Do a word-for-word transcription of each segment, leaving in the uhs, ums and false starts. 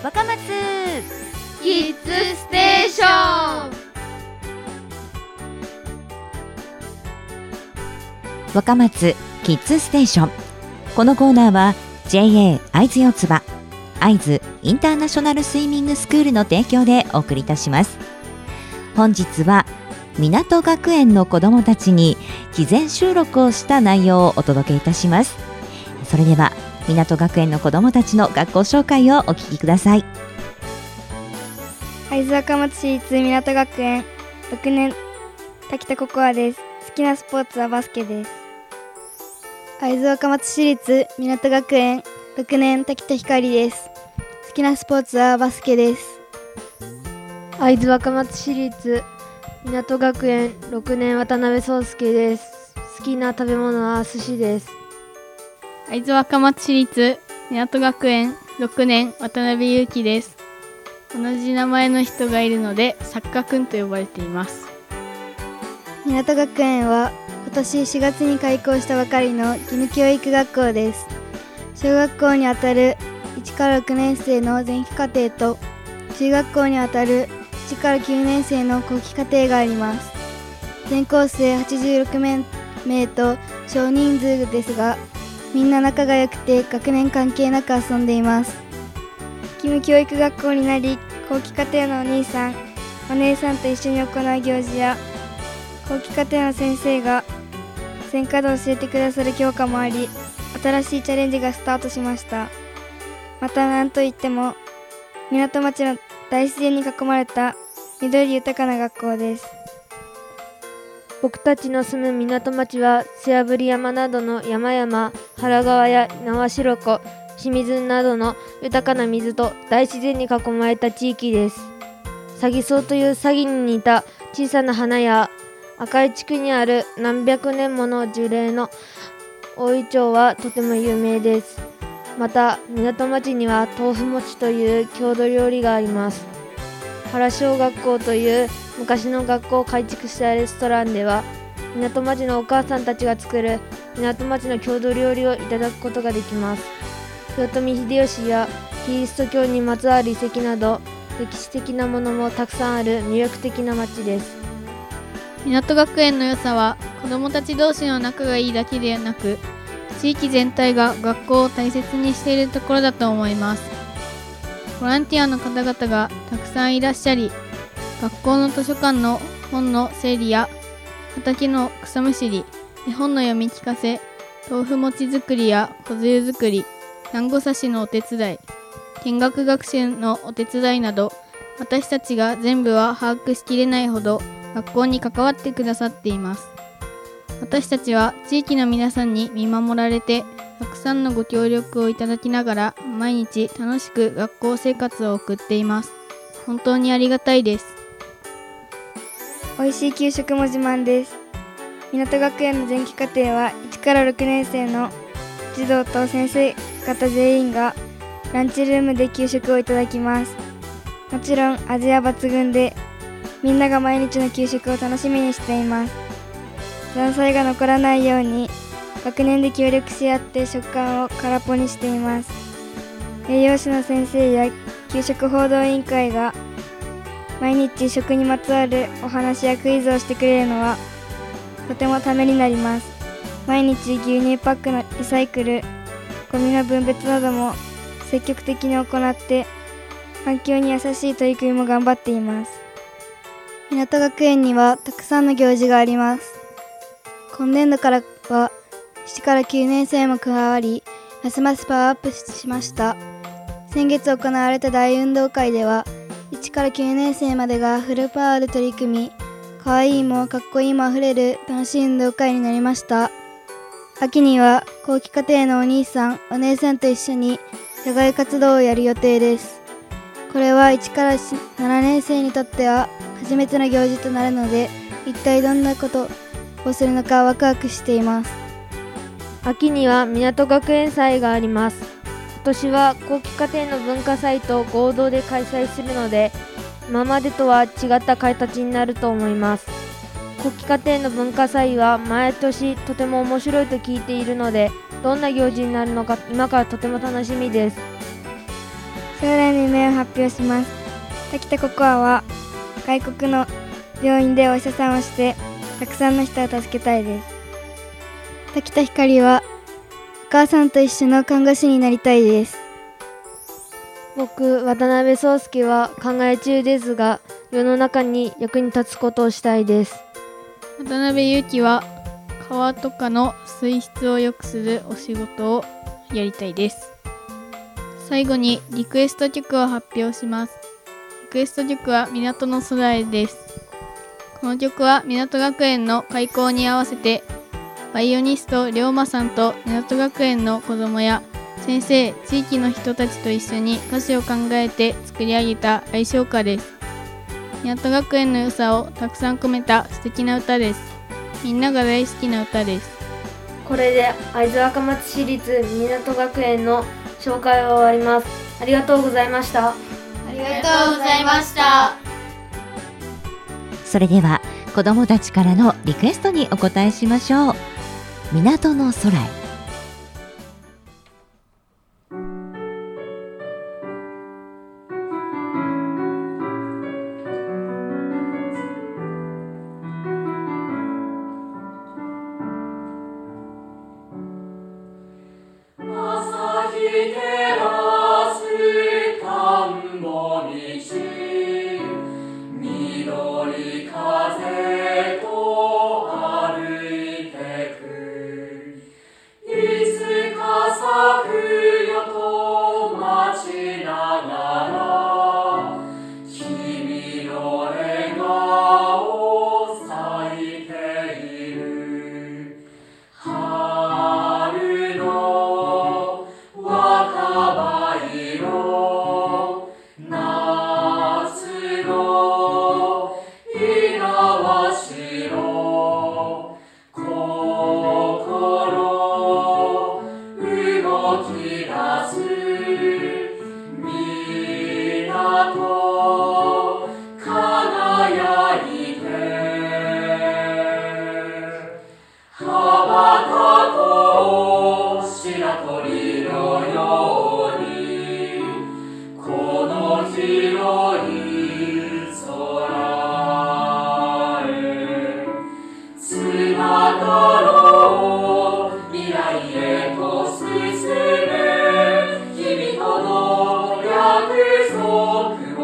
若松キッズステーション。 若松キッズステーション。このコーナーは ジェイエー 会津四つ葉会津インターナショナルスイミングスクールの提供でお送りいたします。本日は港学園の子どもたちに事前収録をした内容をお届けいたします。それでは港学園の子どもたちの学校紹介をお聞きください。 会津若松市立港学園ろくねん滝田ココアです。好きなスポーツはバスケです。会津若松市立港学園ろくねん滝田光です。好きなスポーツはバスケです。 会津若松市立港学園ろくねん渡辺壮介です。好きな食べ物は寿司です。 会津若松市立港学園ろくねん渡辺裕樹です。同じ名前の人がいるので作家くんと呼ばれています。 港学園は今年しがつに開校したばかりの義務教育学校です。小学校にあたるいちからろくねん生の前期課程と中学校にあたるいちからきゅうねん生の後期課程があります。全校生はちじゅうろくめいと少人数ですが、みんな仲が良くて学年関係なく遊んでいます。義務教育学校になり、後期課程のお兄さんお姉さんと一緒に行う行事や後期課程の先生が選科で教えてくださる教科もあり、新しいチャレンジがスタートしました。また何といっても港町の大自然に囲まれた緑豊かな学校です。 僕たちの住む港町は背振山などの山々、原川や猪苗代湖、清水などの豊かな水と大自然に囲まれた地域です。サギソウというサギに似た小さな花や赤い地区にある何百年もの樹齢の大イチョウはとても有名です。また港町には豆腐餅という郷土料理があります。原小学校という昔の学校を改築したレストランでは、港町のお母さんたちが作る港町の郷土料理をいただくことができます。豊臣秀吉やキリスト教にまつわる遺跡など歴史的なものもたくさんある魅力的な町です。 港学園の良さは子どもたち同士の仲がいいだけではなく、地域全体が学校を大切にしているところだと思います。ボランティアの方々がたくさんいらっしゃり、学校の図書館の本の整理や畑の草むしり、絵本の読み聞かせ、豆腐餅作りや小つゆ作り、団子刺しのお手伝い、見学学習のお手伝いなど、私たちが全部は把握しきれないほど学校に関わってくださっています。私たちは地域の皆さんに見守られて、たくさんのご協力をいただきながら毎日楽しく学校生活を送っています。本当にありがたいです。 美味しい給食も自慢です。港学園の前期課程はいちからろくねん生の児童と先生方全員がランチルームで給食をいただきます。もちろん味は抜群で、みんなが毎日の給食を楽しみにしています。残菜が残らないように学年で協力し合って食感を空っぽにしています。栄養士の先生や給食報道委員会が毎日食にまつわるお話やクイズをしてくれるのはとてもためになります。毎日牛乳パックのリサイクル、ゴミの分別なども積極的に行って環境に優しい取り組みも頑張っています。港学園にはたくさんの行事があります。今年度からはななからきゅうねん生も加わり、ますますパワーアップしました。先月行われた大運動会ではいちからきゅうねん生までがフルパワーで取り組み、かわいいもかっこいいもあふれる楽しい運動会になりました。秋には後期課程のお兄さんお姉さんと一緒に野外活動をやる予定です。これはいちからななねん生にとっては初めての行事となるので、一体どんなことをするのかワクワクしています。 秋には港学園祭があります。今年は後期課程の文化祭と合同で開催するので、今までとは違った形になると思います。後期課程の文化祭は毎年とても面白いと聞いているので、どんな行事になるのか今からとても楽しみです。 将来の夢を発表します。滝田ココアは外国の病院でお医者さんをしてたくさんの人を助けたいです。滝田ひかりはお母さんと一緒の看護師になりたいです。 僕、渡辺壮介は考え中ですが、世の中に役に立つことをしたいです。 渡辺裕樹は川とかの水質を良くするお仕事をやりたいです。最後にリクエスト曲を発表します。リクエスト曲は港の空へです。この曲は港学園の開校に合わせてバイオニスト龍馬さんと港学園の子どもや先生、地域の人たちと一緒に歌詞を考えて作り上げた愛唱歌です。港学園の良さをたくさん込めた素敵な歌です。みんなが大好きな歌です。 これで会津若松市立港学園の紹介は終わります。ありがとうございました。 ありがとうございました。 それでは子どもたちからのリクエストにお答えしましょう。港の空へ。 君との約束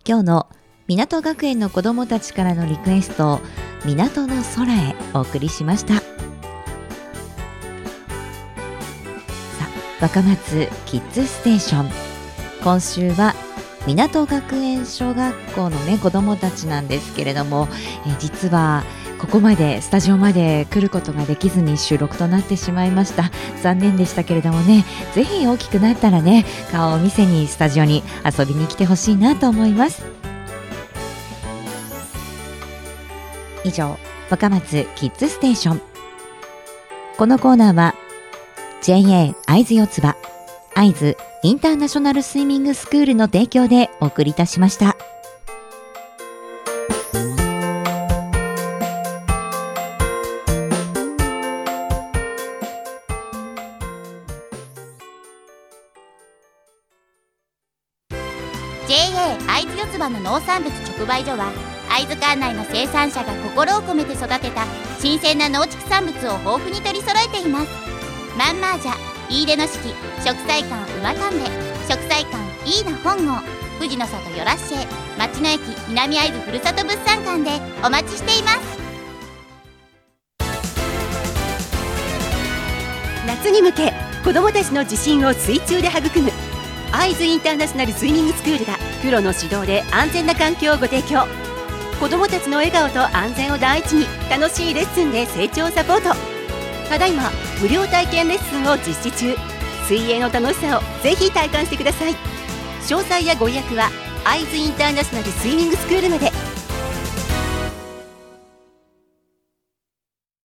今日の港学園の子どもたちからのリクエスト、港の空へお送りしました。さあ、若松キッズステーション、今週は港学園小学校のね子どもたちなんですけれども、え実はここまでスタジオまで来ることができずに収録となってしまいました。残念でしたけれどもね、ぜひ大きくなったらね、顔を見せにスタジオに遊びに来てほしいなと思います。以上、若松キッズステーション。このコーナーは ジェイエー 会津四つ葉、会津インターナショナルスイミングスクールの提供でお送りいたしました。 ジェイエー 会津四つ葉の農産物直売所は、会津管内の生産者が心を込めて育てた新鮮な農畜産物を豊富に取り揃えています。マンマージャ、飯出の式、食彩館馬丹べ、食彩館いいな本郷、富士の里よらっしぇ、町の駅南会津ふるさと物産館でお待ちしています。 夏に向け子どもたちの自信を水中で育む会津インターナショナルスイミングスクールがプロの指導で安全な環境をご提供。子どもたちの笑顔と安全を第一に楽しいレッスンで成長をサポート。ただいま無料体験レッスンを実施中。水泳の楽しさをぜひ体感してください。詳細やご予約は会津インターナショナルスイミングスクールまで。